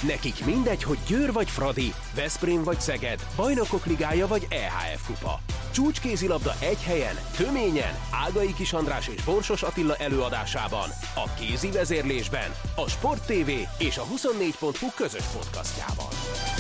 Nekik mindegy, hogy Győr vagy Fradi, Veszprém vagy Szeged, Bajnokok Ligája vagy EHF Kupa. Csúcskézilabda egy helyen, töményen, Ágai Kis András és Borsos Attila előadásában, a kézi vezérlésben, a Sport TV és a 24.hu közös podcastjában.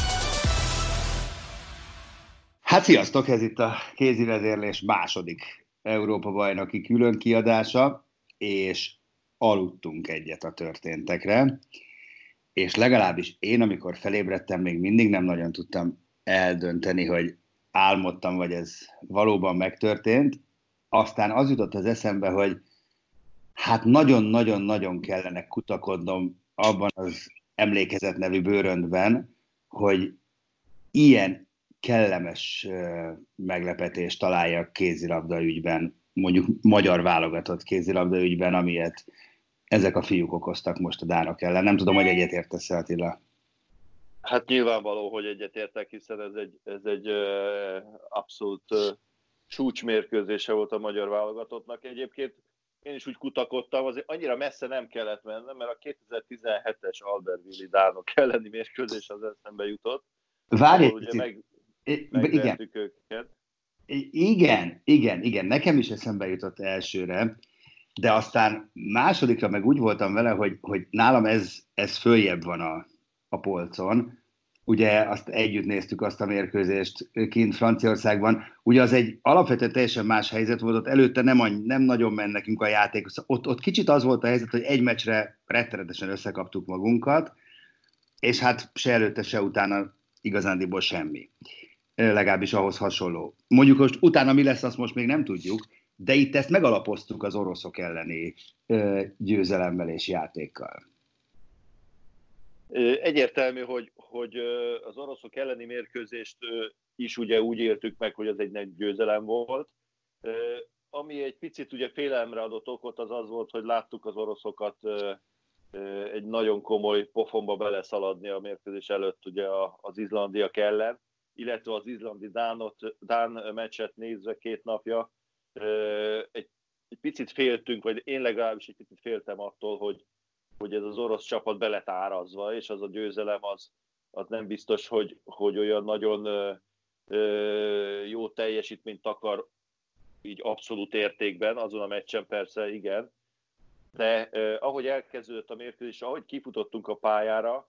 Hát sziasztok, ez itt a kézi vezérlés második Európa-bajnoki külön kiadása, és aludtunk egyet a történtekre, és legalábbis én, amikor felébredtem, még mindig nem nagyon tudtam eldönteni, hogy álmodtam, vagy ez valóban megtörtént. Aztán az jutott az eszembe, hogy hát nagyon-nagyon-nagyon kellene kutakodnom abban az emlékezet nevű bőröndben, hogy ilyen kellemes meglepetést találjak kézilabda ügyben, mondjuk magyar válogatott kézilabda ügyben, amilyet ezek a fiúk okoztak most a dánok ellen. Nem tudom, hogy egyetértesz-e, Attila? Hát nyilvánvaló, hogy egyetértek, hiszen ez egy abszolút csúcsmérkőzése volt a magyar válogatottnak. Egyébként én is úgy kutakodtam, azért annyira messze nem kellett mennem, mert a 2017-es Albertville dánok elleni mérkőzés az eszembe jutott. Várj egy ugye megvertük őket. Igen, nekem is eszembe jutott elsőre, de aztán másodikra meg úgy voltam vele, hogy nálam ez följebb van a polcon. Ugye azt együtt néztük azt a mérkőzést kint Franciaországban. Ugye az egy alapvetően teljesen más helyzet volt, ott előtte nem nagyon ment nekünk a játék. Ott kicsit az volt a helyzet, hogy egy meccsre rettenetesen összekaptuk magunkat, és hát se előtte, se utána igazándiból semmi. Legalábbis ahhoz hasonló. Mondjuk most utána mi lesz, azt most még nem tudjuk, de itt ezt megalapoztuk az oroszok elleni győzelemmel és játékkal. Egyértelmű, hogy az oroszok elleni mérkőzést is ugye úgy értük meg, hogy az egy nagy győzelem volt. Ami egy picit ugye félelemre adott okot, az volt, hogy láttuk az oroszokat egy nagyon komoly pofonba beleszaladni a mérkőzés előtt ugye az izlandiak ellen, illetve az izlandi dán meccset nézve 2 napja. Egy picit féltünk, vagy én legalábbis egy picit féltem attól, hogy ez az orosz csapat be lett árazva, és az a győzelem az nem biztos, hogy olyan nagyon jó teljesítményt akar így abszolút értékben, azon a meccsen persze igen, de ahogy elkezdődött a mérkőzés, ahogy kifutottunk a pályára,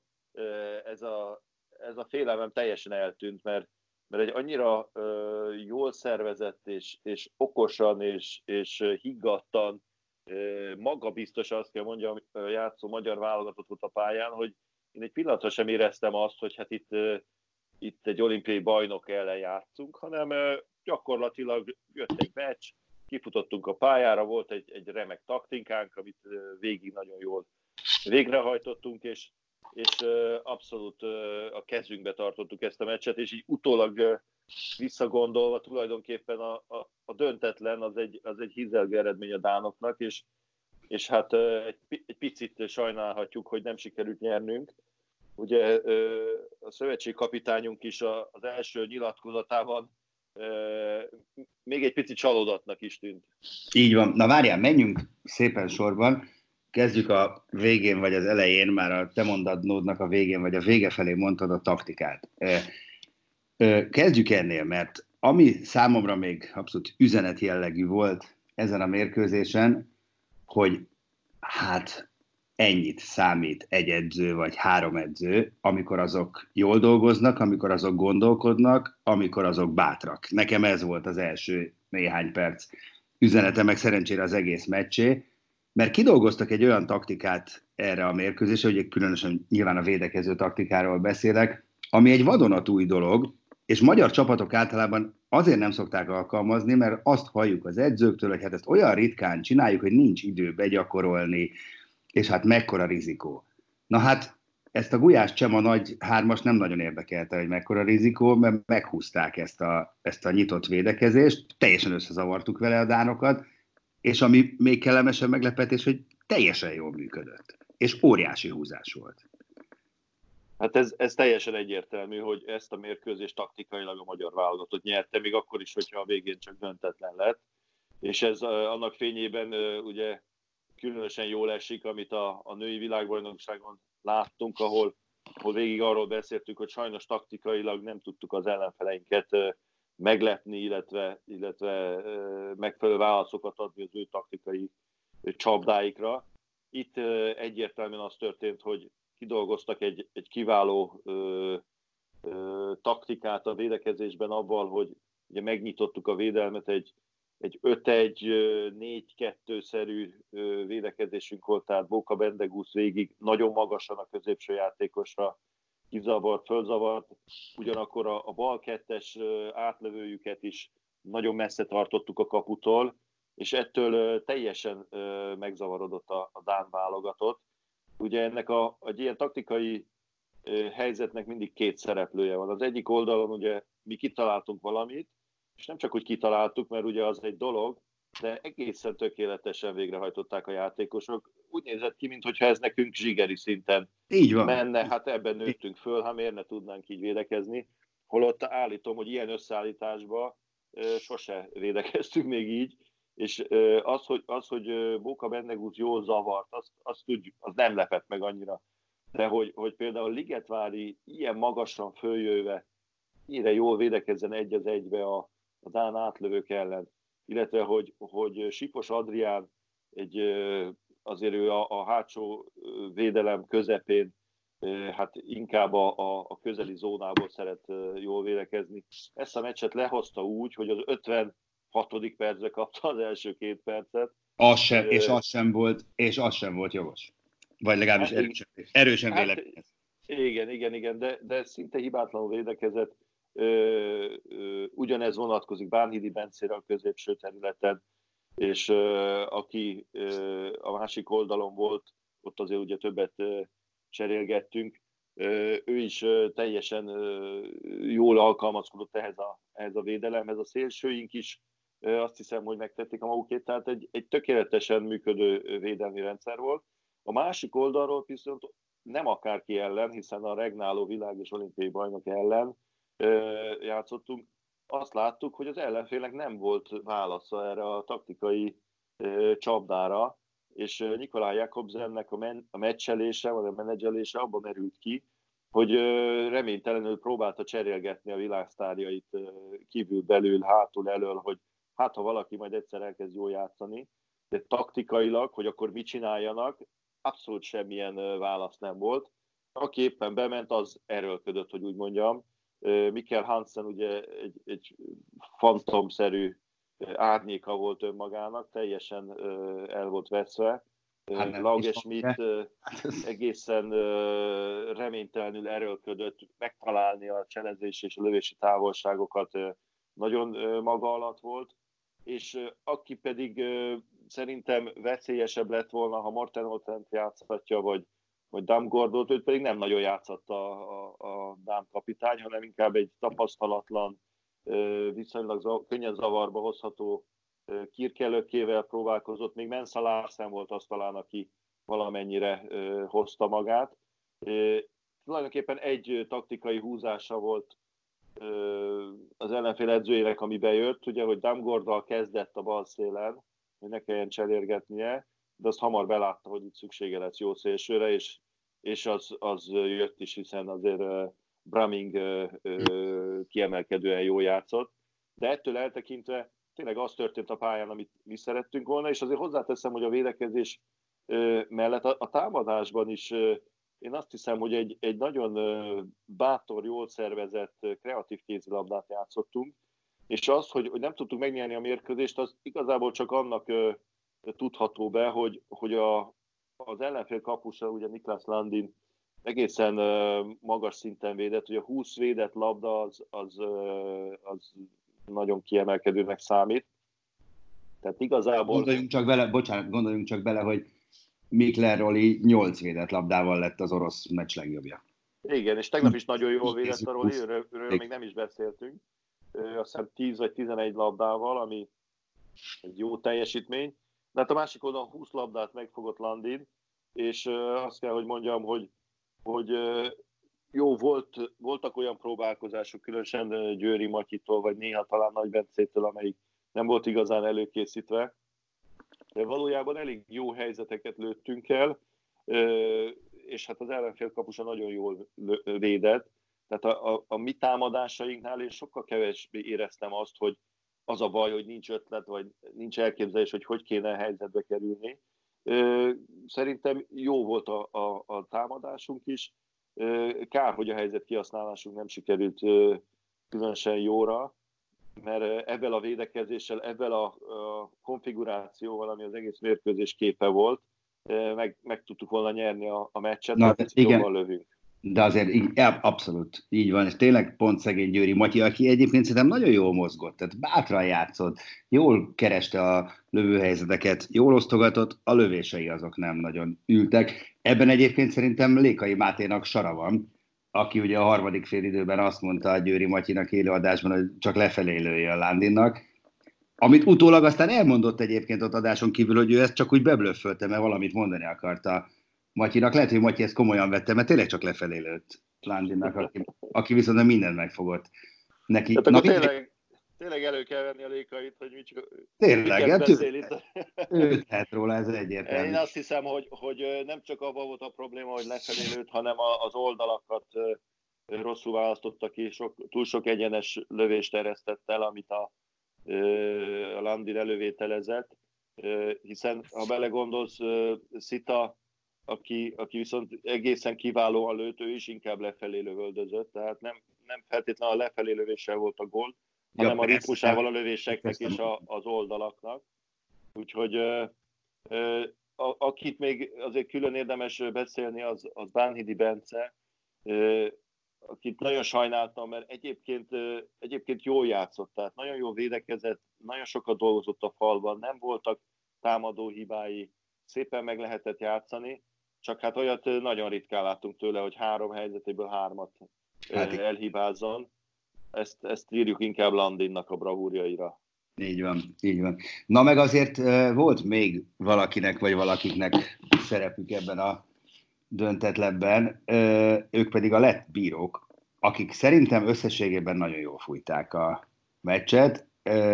ez a félelmem teljesen eltűnt, mert egy annyira jól szervezett és okosan és higgadtan, magabiztos, azt kell mondjam, játszó magyar válogatott volt a pályán, hogy én egy pillanatra sem éreztem azt, hogy hát itt egy olimpiai bajnok ellen játszunk, hanem gyakorlatilag jött egy meccs, kifutottunk a pályára, volt egy remek taktikánk, amit végig nagyon jól végrehajtottunk, és abszolút a kezünkbe tartottuk ezt a meccset, és így utólag visszagondolva tulajdonképpen a döntetlen az egy hízelgő eredmény a dánoknak, és hát egy picit sajnálhatjuk, hogy nem sikerült nyernünk. Ugye a szövetségkapitányunk is az első nyilatkozatában még egy picit csalódatnak is tűnt. Így van. Na várjál, menjünk szépen sorban. Kezdjük a végén vagy az elején, már a te mondatnódnak a végén vagy a vége felé mondtad a taktikát. Kezdjük ennél, mert ami számomra még abszolút üzenet jellegű volt ezen a mérkőzésen, hogy hát ennyit számít egy edző vagy 3 edző, amikor azok jól dolgoznak, amikor azok gondolkodnak, amikor azok bátrak. Nekem ez volt az első néhány perc üzenete, meg szerencsére az egész meccsé, mert kidolgoztak egy olyan taktikát erre a mérkőzésre, hogy különösen nyilván a védekező taktikáról beszélek, ami egy vadonatúj dolog, és magyar csapatok általában azért nem szokták alkalmazni, mert azt halljuk az edzőktől, hogy hát ezt olyan ritkán csináljuk, hogy nincs idő begyakorolni, és hát mekkora rizikó. Na hát ezt a Gulyás Csema nagy 3-as nem nagyon érdekelte, hogy mekkora rizikó, mert meghúzták ezt a nyitott védekezést, teljesen összezavartuk vele a dánokat, és ami még kellemesebb meglepetés, hogy teljesen jól működött, és óriási húzás volt. Hát ez teljesen egyértelmű, hogy ezt a mérkőzést taktikailag a magyar válogatott nyerte, még akkor is, hogyha a végén csak döntetlen lett. És ez annak fényében ugye különösen jól esik, amit a női világbajnokságon láttunk, ahol ahol végig arról beszéltünk, hogy sajnos taktikailag nem tudtuk az ellenfeleinket meglepni, illetve megfelelő válaszokat adni az ő taktikai csapdáikra. Itt egyértelműen az történt, hogy kidolgoztak egy kiváló taktikát a védekezésben avval, hogy ugye megnyitottuk a védelmet, egy 5-1-4-2-szerű védekezésünk volt, tehát Boka Bendegúz végig nagyon magasan a középső játékosra kizavart, fölzavart, ugyanakkor a bal kettes átlövőjüket is nagyon messze tartottuk a kaputól, és ettől teljesen megzavarodott a dán válogatott. Ugye ennek egy ilyen taktikai helyzetnek mindig két szereplője van. Az egyik oldalon ugye mi kitaláltunk valamit, és nem csak, hogy kitaláltuk, mert ugye az egy dolog, de egészen tökéletesen végrehajtották a játékosok. Úgy nézett ki, mintha ez nekünk zsigeri szinten így van. menne, hát ebben nőttünk föl, ha miért ne tudnánk így védekezni. Holott állítom, hogy ilyen összeállításban sose védekeztünk még így, és az, hogy Boka Bendegúz jól zavart, azt tudjuk, az nem lepett meg annyira. De hogy például Ligetvári ilyen magasan följöve, ennyire jól védekezzen egy az egybe a dán átlövők ellen, illetve hogy Sipos Adrián azért ő a hátsó védelem közepén, hát inkább a közeli zónából szeret jól védekezni. Ezt a meccset lehozta úgy, hogy az 56. percre kapta az első 2 percet. Az sem volt jogos. Vagy legalábbis erősen vélekedett. Igen, de szinte hibátlanul védekezett. Ugyanez vonatkozik Bánhidi Bencére a középső területen, és aki a másik oldalon volt, ott azért ugye többet cserélgettünk, ő is teljesen jól alkalmazkodott ehhez a védelemhez. A szélsőink is azt hiszem, hogy megtették a magukét, tehát egy tökéletesen működő védelmi rendszer volt. A másik oldalról viszont nem akárki ellen, hiszen a regnáló világ és olimpiai bajnok ellen játszottunk. Azt láttuk, hogy az ellenfélnek nem volt válasza erre a taktikai csapdára, és Nikolaj Jakobsennek a meccselése, vagy a menedzselése abban merült ki, hogy reménytelenül próbálta cserélgetni a világsztárjait kívül, belül, hátul, elől, hogy hát ha valaki majd egyszer elkezd jól játszani, de taktikailag, hogy akkor mit csináljanak, abszolút semmilyen válasz nem volt. Aki éppen bement, az erőlködött, hogy úgy mondjam. Mikkel Hansen ugye egy fantomszerű árnyéka volt önmagának, teljesen el volt veszve. Lauge Schmidt egészen reménytelenül erőlködött megtalálni a cselezés és a lövési távolságokat, nagyon maga alatt volt, és aki pedig szerintem veszélyesebb lett volna, ha Morten Olsent játszhatja, vagy Damgaardot, őt pedig nem nagyon játszotta a dán kapitány, hanem inkább egy tapasztalatlan, viszonylag könnyen zavarba hozható Kirkelökével próbálkozott. Még Mensa Larsen volt az talán, aki valamennyire hozta magát. Tulajdonképpen egy taktikai húzása volt az ellenfél edzőjének, ami bejött, ugye, hogy Damgaarddal kezdett a bal szélen, hogy ne kelljen cserélgetnie, de azt hamar belátta, hogy itt szüksége lesz jó szélsőre, és az jött is, hiszen azért Braming kiemelkedően jól játszott. De ettől eltekintve tényleg az történt a pályán, amit mi szerettünk volna, és azért hozzáteszem, hogy a védekezés mellett a támadásban is én azt hiszem, hogy egy nagyon bátor, jól szervezett, kreatív kézilabdát játszottunk, és az, hogy nem tudtuk megnyerni a mérkőzést, az igazából csak annak tudható be, hogy az ellenfél kapusa, ugye Niklas Landin egészen magas szinten védett, hogy a 20 védett labda az nagyon kiemelkedőnek számít. Tehát igazából... Gondoljunk csak bele, hogy Mikler Roli 8 védett labdával lett az orosz meccs legjobbja. Igen, és tegnap is nagyon jól védett a Roli, őről még nem is beszéltünk. Azt hiszem 10 vagy 11 labdával, ami egy jó teljesítmény. De hát a másik oldalon 20 labdát megfogott Landin, és azt kell, hogy mondjam, hogy jó, voltak olyan próbálkozások, különösen Győri Matyitól, vagy néha talán Nagy Bencétől, amelyik nem volt igazán előkészítve. De valójában elég jó helyzeteket lőttünk el, és hát az ellenfél kapusa nagyon jól védett. Tehát a mi támadásainknál én sokkal kevésbé éreztem azt, hogy az a baj, hogy nincs ötlet, vagy nincs elképzelés, hogy kéne a helyzetbe kerülni. Szerintem jó volt a támadásunk is. Kár, hogy a helyzet kihasználásunk nem sikerült különösen jóra, mert ebben a védekezéssel, ebben a konfigurációval, ami az egész mérkőzés képe volt, meg tudtuk volna nyerni a meccset, Na, mert jobban lövünk. De azért abszolút így van, és tényleg pont szegény Győri Matyi, aki egyébként szerintem nagyon jól mozgott, tehát bátran játszott, jól kereste a lövőhelyzeteket, jól osztogatott, a lövései azok nem nagyon ültek. Ebben egyébként szerintem Lékai Máténak sara van, aki ugye a harmadik félidőben azt mondta a Győri Matyinak élőadásban, hogy csak lefelé lője a Landinnak, amit utólag aztán elmondott egyébként ott adáson kívül, hogy ő ezt csak úgy beblöffölte, mert valamit mondani akarta Matyinak. Lehet, hogy Matyi ezt komolyan vette, mert tényleg csak lefelé lőtt Landinnak, aki viszont mindent megfogott neki. Tehát akkor tényleg elő kell venni a Lékait, hogy mit tényleg, beszél itt. Ő tehet róla, ez egyértelmű. Én azt hiszem, hogy nem csak abban volt a probléma, hogy lefelé lőtt, hanem az oldalakat rosszul választotta ki, túl sok egyenes lövést eresztett el, amit a Landin elővételezett, hiszen ha belegondolsz, Szita, aki viszont egészen kiválóan lőtt, ő is inkább lefelé lövöldözött, tehát nem feltétlenül a lefelé lövéssel volt a gól, hanem a ritmusával a lövéseknek és az oldalaknak. Úgyhogy akit még azért külön érdemes beszélni, az Bánhidi Bence, akit nagyon sajnáltam, mert egyébként jól játszott, tehát nagyon jól védekezett, nagyon sokat dolgozott a falban, nem voltak támadó hibái, szépen meg lehetett játszani, csak hát olyat nagyon ritkán láttunk tőle, hogy 3 helyzetéből 3-at elhibázzon. Ezt írjuk inkább Landinnak a bravúrjaira. Így van. Na meg azért volt még valakinek vagy valakiknek szerepük ebben a döntetlenben, ők pedig a lett bírók, akik szerintem összességében nagyon jól fújták a meccset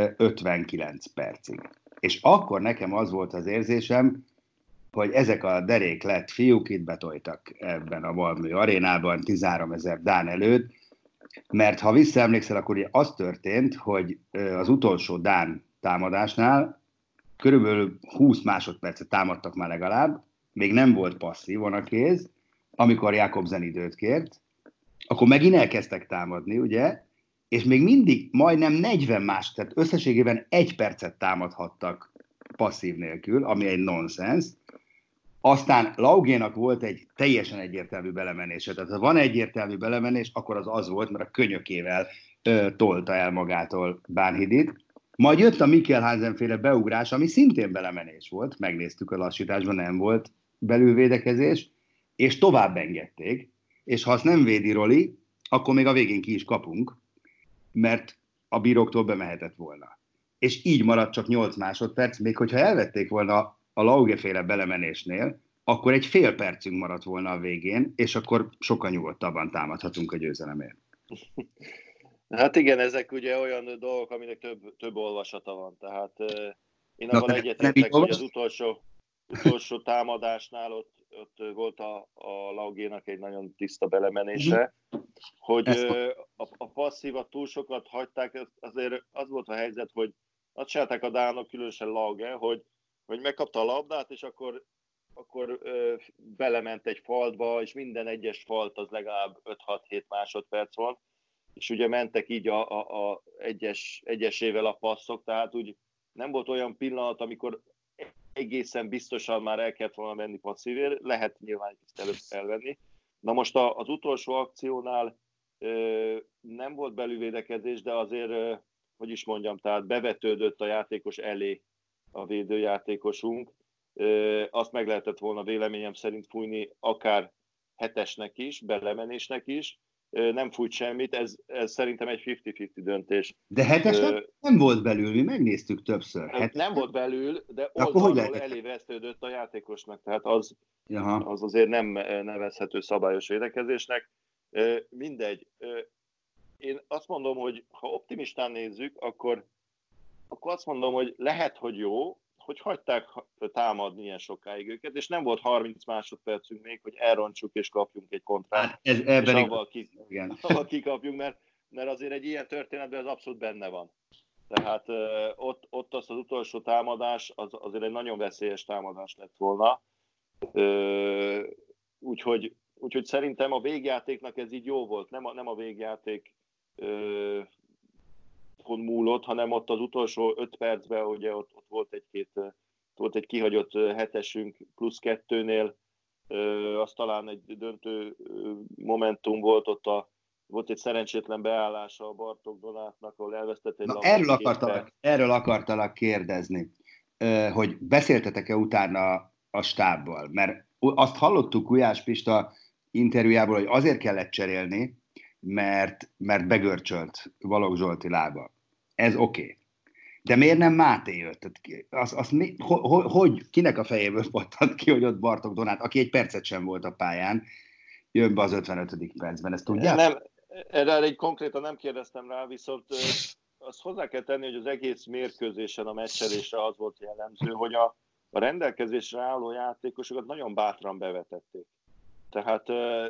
59 percig. És akkor nekem az volt az érzésem, hogy ezek a derék lett fiúk itt betoltak ebben a Malmö arénában 13 000 dán előtt, mert ha visszaemlékszel, akkor ugye az történt, hogy az utolsó dán támadásnál körülbelül 20 másodpercet támadtak már legalább, még nem volt passzívon a kéz, amikor Jakobsen időt kért, akkor megint elkezdtek támadni, ugye, és még mindig majdnem 40 tehát összességében 1 percet támadhattak passzív nélkül, ami egy nonsens. Aztán Laugénak volt egy teljesen egyértelmű belemenése, tehát ha van egyértelmű belemenés, akkor az volt, mert a könyökével tolta el magától Bánhidit. Majd jött a Mikkel Hansen-féle beugrás, ami szintén belemenés volt, megnéztük a lassításban, nem volt belülvédekezés, és tovább engedték, és ha azt nem védi Roli, akkor még a végén ki is kapunk, mert a bíróktól bemehetett volna. És így maradt csak 8 másodperc, még hogyha elvették volna a Lauge-féle belemenésnél, akkor egy fél percünk maradt volna a végén, és akkor sokkal nyugodtabban támadhatunk a győzelemért. Hát igen, ezek ugye olyan dolgok, aminek több olvasata van. Tehát én abban egyetértek, hogy az utolsó támadásnál ott volt a Laugénak egy nagyon tiszta belemenése, hogy a passzívat túl sokat hagyták, azért az volt a helyzet, hogy azt csinálták a dánok, különösen Lauge, hogy megkapta a labdát, és akkor belement egy faltba, és minden egyes falt az legalább 5-6-7 másodperc van, és ugye mentek így a egyesével a passzok, tehát úgy nem volt olyan pillanat, amikor egészen biztosan már el kellett volna menni passzívért, lehet nyilván ezt előbb elvenni. Na most az utolsó akciónál nem volt belülvédekezés, de azért, hogy is mondjam, tehát bevetődött a játékos elé a védőjátékosunk. Azt meg lehetett volna véleményem szerint fújni akár 7-esnek is, belemenésnek is. Nem fújt semmit, ez szerintem egy 50-50 döntés. De 7-esnek nem volt belül, mi megnéztük többször. Nem volt belül, de oldalról elé vesztődött a játékosnak, tehát az azért nem nevezhető szabályos védekezésnek. Mindegy. Én azt mondom, hogy ha optimistán nézzük, akkor azt mondom, hogy lehet, hogy jó, hogy hagyták támadni ilyen sokáig őket, és nem volt 30 másodpercünk még, hogy elrontsuk és kapjunk egy kontrát, és avval kikapjunk, mert azért egy ilyen történetben ez abszolút benne van. Tehát ott az utolsó támadás, az azért egy nagyon veszélyes támadás lett volna. Úgyhogy szerintem a végjátéknak ez így jó volt. Nem a végjáték múlott, hanem ott az utolsó 5 percben, ugye ott volt egy kihagyott hetesünk plusz 2-nél, az talán egy döntő momentum volt, volt egy szerencsétlen beállása a Bartók Donátnak, ahol elvesztett egy labdát. Erről akartalak kérdezni, hogy beszéltetek-e utána a stábbal, mert azt hallottuk Gulyás Pista interjújából, hogy azért kellett cserélni, mert begörcsölt Balogh Zsolti lába. Ez oké. De miért nem Máté jött? Hogy kinek a fejéből pattant ki, hogy ott Bartók Donát, aki egy percet sem volt a pályán, jön be az 55. percben, ezt tudják? Nem, erre egy konkrétan nem kérdeztem rá, viszont azt hozzá kell tenni, hogy az egész mérkőzésen a meccselésre az volt jellemző, hogy a rendelkezésre álló játékosokat nagyon bátran bevetették. Tehát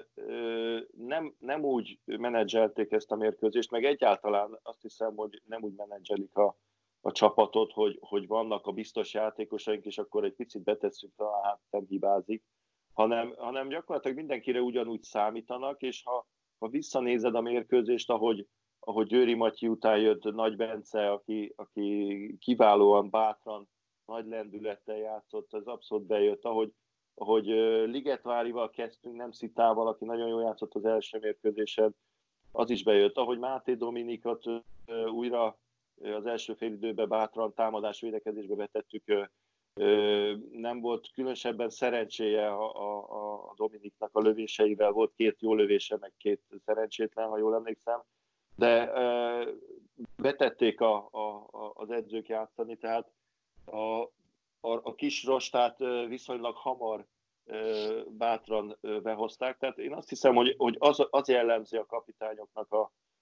nem úgy menedzselték ezt a mérkőzést, meg egyáltalán azt hiszem, hogy nem úgy menedzselik a csapatot, hogy vannak a biztos játékosaink, és akkor egy picit betesszük, talán hát nem hibázik, hanem gyakorlatilag mindenkire ugyanúgy számítanak, és ha visszanézed a mérkőzést, ahogy Győri Matyi után jött Nagy Bence, aki kiválóan bátran, nagy lendülettel játszott, az abszolút bejött, ahogy Ligetvárival kezdtünk, nem Szitával, aki nagyon jól játszott az első mérkőzésen, az is bejött. Ahogy Máté Dominikot újra az első félidőben bátran támadás-védekezésbe betettük, nem volt különösebben szerencséje a Dominiknak a lövéseivel, volt 2 jó lövése, meg 2 szerencsétlen, ha jól emlékszem, de betették az edzők játszani, tehát a kis rostát viszonylag hamar bátran behozták. Tehát én azt hiszem, hogy az jellemzi a kapitányoknak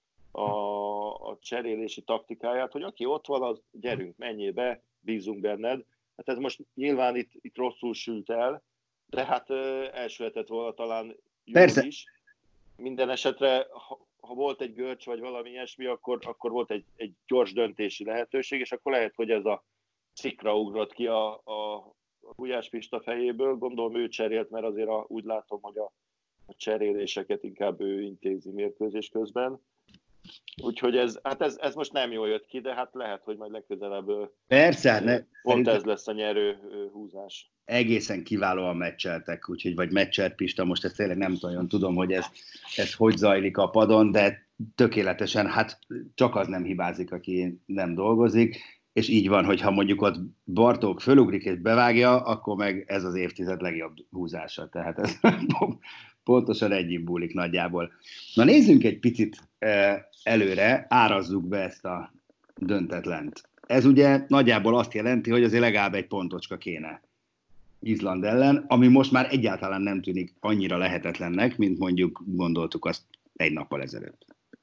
a cserélési taktikáját, hogy aki ott van, az gyerünk, menjél be, bízunk benned. Hát ez most nyilván itt rosszul sült el, de hát elsülhetett volna talán jól is. Minden esetre, ha volt egy görcs vagy valami ilyesmi, akkor volt egy gyors döntési lehetőség, és akkor lehet, hogy ez a cikra ugrott ki a Gulyás Pista fejéből. Gondolom ő cserélt, mert azért úgy látom, hogy a cseréléseket inkább ő intézi mérkőzés közben. Úgyhogy ez most nem jól jött ki, de hát lehet, hogy majd legközelebb pont ez lesz a nyerő húzás. Egészen kiválóan meccseltek, úgyhogy vagy meccselt Pista, most ezt tényleg nem tudom, hogy ez hogy zajlik a padon, de tökéletesen, hát csak az nem hibázik, aki nem dolgozik, és így van, hogyha mondjuk ott Bartók fölugrik és bevágja, akkor meg ez az évtized legjobb húzása, tehát ez pontosan egyik búlik nagyjából. Na nézzünk egy picit előre, árazzuk be ezt a döntetlent. Ez ugye nagyjából azt jelenti, hogy azért legalább egy pontocska kéne Izland ellen, ami most már egyáltalán nem tűnik annyira lehetetlennek, mint mondjuk gondoltuk azt egy nappal ezelőtt.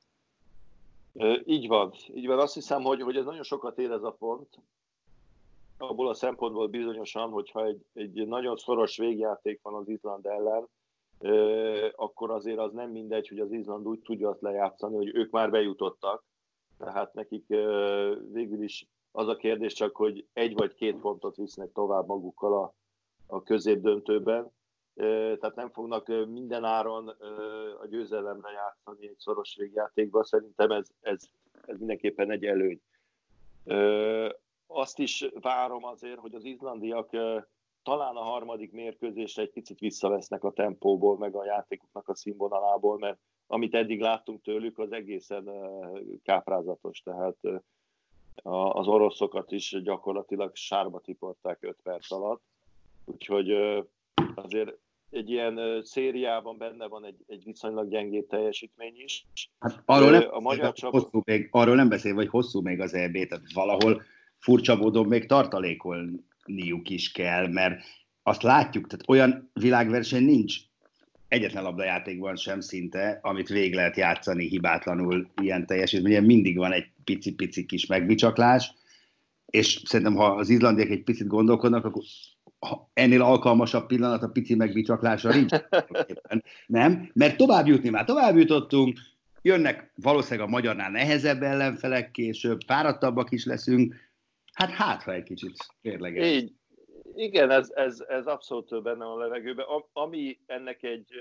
Így van. Azt hiszem, hogy ez nagyon sokat ér ez a pont. Abból a szempontból bizonyosan, hogyha egy nagyon szoros végjáték van az Izland ellen, akkor azért az nem mindegy, hogy az Izland úgy tudja azt lejátszani, hogy ők már bejutottak. Tehát nekik végül is az a kérdés csak, hogy 1 vagy 2 pontot visznek tovább magukkal a középdöntőben. Tehát nem fognak minden áron a győzelemre játszani egy szoros végjátékban. Szerintem ez mindenképpen egy előny. Azt is várom azért, hogy az izlandiak talán a harmadik mérkőzésre egy picit visszavesznek a tempóból, meg a játékuknak a színvonalából, mert amit eddig láttunk tőlük, az egészen káprázatos. Tehát az oroszokat is gyakorlatilag sárba tiporták 5 perc alatt. Úgyhogy azért egy ilyen szériában benne van egy viszonylag gyengébb teljesítmény is. Hát arról nem beszél, hogy hosszú még az EB, tehát valahol furcsa módon még tartalékolniuk is kell, mert azt látjuk, tehát olyan világverseny nincs egyetlen labdajátékban sem szinte, amit végig lehet játszani hibátlanul ilyen teljesítmény. Mindig van egy pici-pici kis megbicsaklás, és szerintem, ha az izlandiek egy picit gondolkodnak, akkor ennél alkalmasabb pillanat a pici megbicsaklásra nincs. Nem? Mert tovább jutottunk, jönnek valószínűleg a magyarnál nehezebb ellenfelek később, fáradtabbak is leszünk, hát ha egy kicsit mérleges. Így, igen, ez abszolút benne a levegőben. Ami ennek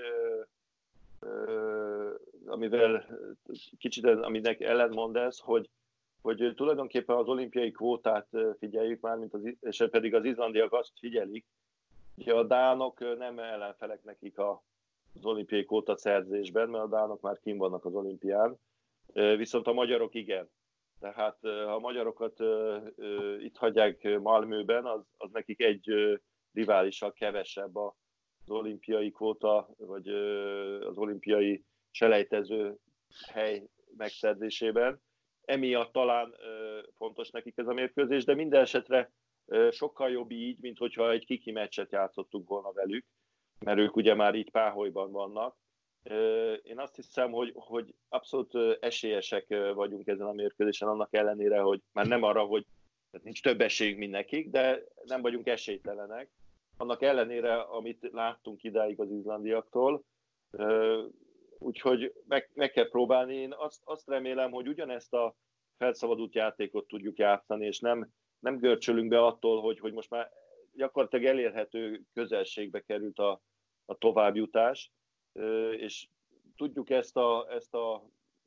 amivel kicsit aminek ellentmond ez, hogy tulajdonképpen az olimpiai kvótát figyeljük már, és pedig az izlandiak azt figyelik, hogy a dánok nem ellenfelek nekik az olimpiai kvóta szerzésben, mert a dánok már kint vannak az olimpián, viszont a magyarok igen. Tehát ha a magyarokat itt hagyják Malmöben, az nekik egy riválissal kevesebb az olimpiai kvóta, vagy az olimpiai selejtező hely megszerzésében. Emiatt talán fontos nekik ez a mérkőzés, de minden esetre sokkal jobb így, mint hogyha egy kiki meccset játszottuk volna velük, mert ők ugye már itt páholyban vannak. Én azt hiszem, hogy abszolút esélyesek vagyunk ezen a mérkőzésen, annak ellenére, hogy már nem arra, hogy nincs több esélyünk, mint nekik, de nem vagyunk esélytelenek. Annak ellenére, amit láttunk idáig az izlandiaktól, úgyhogy meg kell próbálni. Én azt remélem, hogy ugyanezt a felszabadult játékot tudjuk játszani, és nem görcsölünk be attól, hogy most már gyakorlatilag elérhető közelségbe került a továbbjutás, és tudjuk ezt a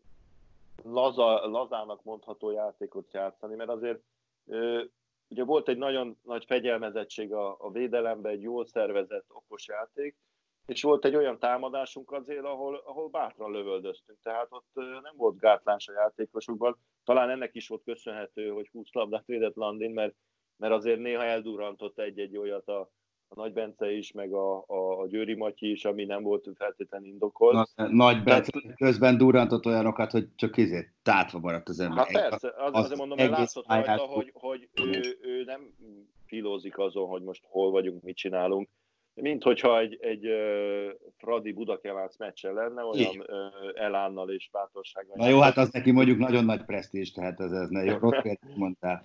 lazának mondható játékot játszani, mert azért ugye volt egy nagyon nagy fegyelmezettség a védelemben, egy jól szervezett, okos játék, és volt egy olyan támadásunk azért, ahol bátran lövöldöztünk, tehát ott nem volt gátlás a játékosokban. Talán ennek is volt köszönhető, hogy 20 labdát védett Landin, mert azért néha eldurrantott egy olyat a Nagy Bence is, meg a Győri Matyi is, ami nem volt feltétlenül indokolt. Nagy Bence közben durrantott olyanokat, hogy csak tátva maradt az ember. Hát persze, azért mondom, hogy látszott rajta, hogy ő nem filózik azon, hogy most hol vagyunk, mit csinálunk. Mint hogyha egy Fradi Budakelánc meccsen lenne, olyan elánnal és bátorsággal. Na jó, hát az neki mondjuk nagyon nagy presztízs, tehát ez ne jó, rossz példát mondtál.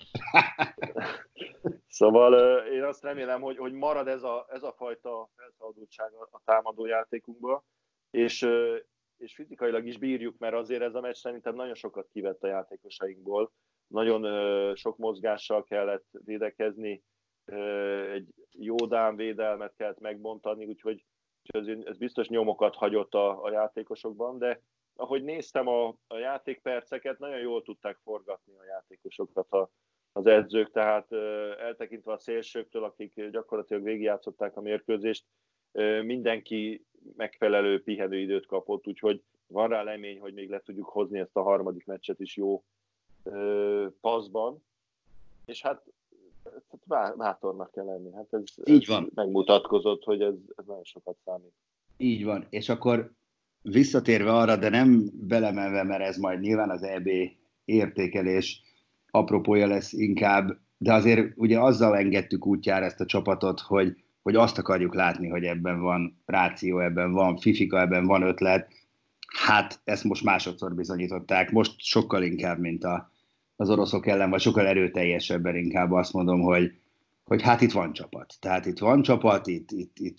Szóval én azt remélem, hogy marad ez a fajta felszabadultság a támadó játékunkba, és fizikailag is bírjuk, mert azért ez a meccs szerintem nagyon sokat kivett a játékosainkból. Nagyon sok mozgással kellett védekezni, egy jó dán védelmet kellett megbontani, úgyhogy ez biztos nyomokat hagyott a játékosokban, de ahogy néztem a játékperceket, nagyon jól tudták forgatni a játékosokat az edzők, tehát eltekintve a szélsőktől, akik gyakorlatilag végigjátszották a mérkőzést, mindenki megfelelő pihenőidőt kapott, úgyhogy van rá remény, hogy még le tudjuk hozni ezt a harmadik meccset is jó passzban, és hát bátornak kell lenni. Hát ez van. Megmutatkozott, hogy ez nagyon sokat számít. Így van, és akkor visszatérve arra, de nem belemenve, mert ez majd nyilván az EB értékelés apropója lesz inkább, de azért ugye azzal engedtük útjára ezt a csapatot, hogy azt akarjuk látni, hogy ebben van ráció, ebben van fifika, ebben van ötlet. Hát ezt most másodszor bizonyították, most sokkal inkább, mint az oroszok ellen, vagy sokkal erőteljesebben inkább azt mondom, hogy hát itt van csapat. Tehát itt van csapat, itt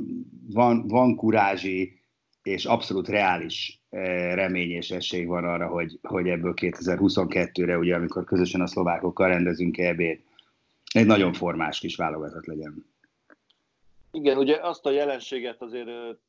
van kurázsi, és abszolút reális remény és esély van arra, hogy ebből 2022-re, ugye, amikor közösen a szlovákokkal rendezünk EB-t, egy nagyon formás kis válogatott legyen. Igen, ugye azt a jelenséget azért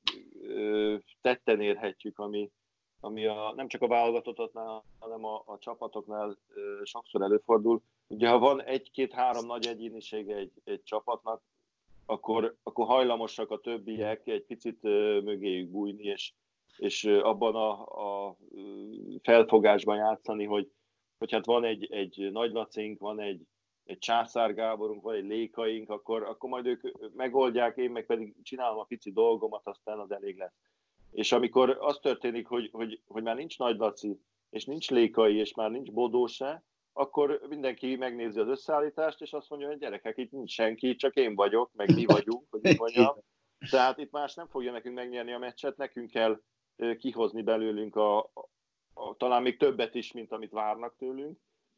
tetten érhetjük, ami nem csak a válogatottnál, hanem a csapatoknál sokszor előfordul. Ugye ha van 1-2-3 nagy egyéniség egy csapatnak, akkor hajlamosak a többiek egy picit mögéjük bújni, és abban a felfogásban játszani, hogy hát van egy Nagy Lacink, van egy Császár Gáborunk, van egy Lékaink, akkor majd ők megoldják, én meg pedig csinálom a pici dolgomat, aztán az elég lesz. És amikor az történik, hogy már nincs Nagy Laci, és nincs Lékai, és már nincs Bodó se, akkor mindenki megnézi az összeállítást, és azt mondja, hogy gyerekek, itt nincs senki, csak én vagyok, meg mi vagyunk, hogy mit mondjam. Tehát itt más nem fogja nekünk megnyerni a meccset, nekünk kell kihozni belőlünk talán még többet is, mint amit várnak tőlünk.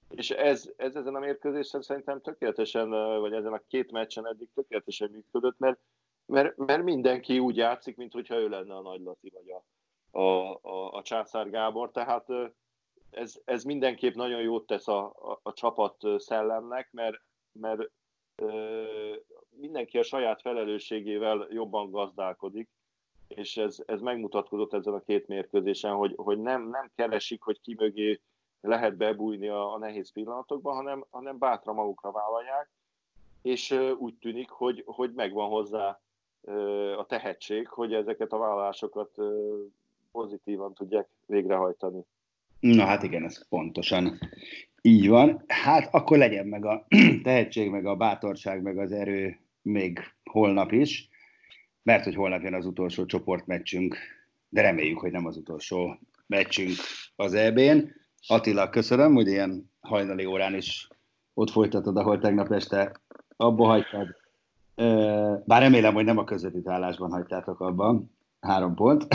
És ez ezen a mérkőzésen szerintem tökéletesen, vagy ezen a 2 meccsen eddig tökéletesen működött, mert mindenki úgy játszik, mintha ő lenne a Nagy Laci, vagy a Császár Gábor, tehát ez mindenképp nagyon jót tesz a csapat szellemnek, mert mindenki a saját felelősségével jobban gazdálkodik, és ez megmutatkozott ezen a 2 mérkőzésen, hogy nem keresik, hogy ki mögé lehet bebújni a nehéz pillanatokban, hanem bátran magukra vállalják, és úgy tűnik, hogy megvan hozzá a tehetség, hogy ezeket a vállalásokat pozitívan tudják végrehajtani. Na hát igen, ez pontosan így van. Hát akkor legyen meg a tehetség, meg a bátorság, meg az erő még holnap is, mert hogy holnap jön az utolsó csoportmeccsünk, de reméljük, hogy nem az utolsó meccsünk az EB-n. Attila, köszönöm, hogy ilyen hajnali órán is ott folytatod, ahol tegnap este abba hagytad. Bár remélem, hogy nem a közvetítőállásban hagytátok abban. 3 pont.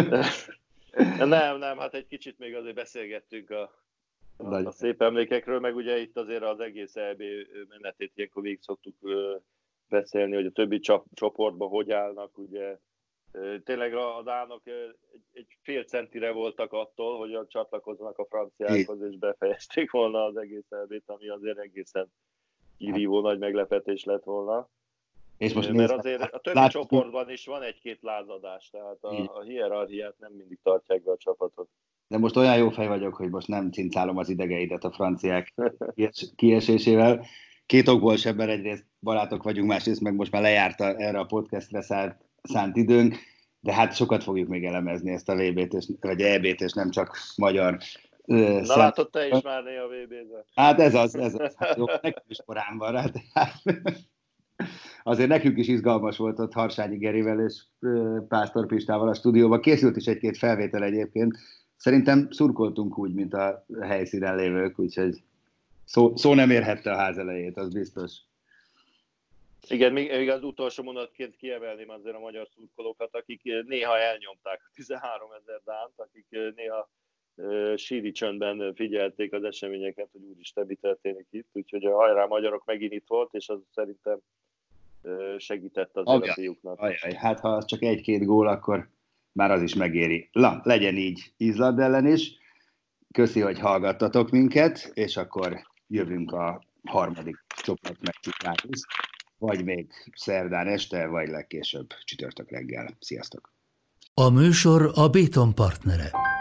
Nem, hát egy kicsit még azért beszélgettünk a szép emlékekről, meg ugye itt azért az egész EB menetét ilyenkor végig szoktuk beszélni, hogy a többi csoportban hogy állnak, ugye tényleg a dánok egy fél centire voltak attól, hogy csatlakoznak a franciákhoz, és befejezték volna az egész EB-t, ami azért egészen kirívó nagy meglepetés lett volna. És most mert azért a többi csoportban is van egy-két lázadás, tehát a hierarchiát nem mindig tartják be a csapatok. De most olyan jó fej vagyok, hogy most nem cincálom az idegeidet a franciák kiesésével. 2 okból sem, mert egyrészt barátok vagyunk, másrészt meg most már lejárt erre a podcastre szánt időnk, de hát sokat fogjuk még elemezni ezt a VB-t, vagy EB-t, és nem csak magyar. Na látod te is már néha a VB-t. Hát ez az. Hát jó, nekem is korán van rá, tehát azért nekünk is izgalmas volt ott Harsányi Gerivel és Pásztor Pistával a stúdióban. Készült is egy-két felvétel egyébként. Szerintem szurkoltunk úgy, mint a helyszínen lévők, úgyhogy szó nem érhette a ház elejét, az biztos. Igen, még az utolsó mondatként kiemelném azért a magyar szurkolókat, akik néha elnyomták a 13 000 dánt, akik néha síri csöndben figyelték az eseményeket, hogy úristen, mi történik itt. Úgyhogy a hajrá magyarok megint itt volt, és az szerintem segített azért a fiúknak. Hát ha az csak 1-2 gól, akkor már az is megéri. Legyen így Izland ellen is. Köszi, hogy hallgattatok minket, és akkor jövünk a 3. csoportmeccsükre is, vagy még szerdán este, vagy legkésőbb csütörtök reggel. Sziasztok! A műsor a Béton partnere.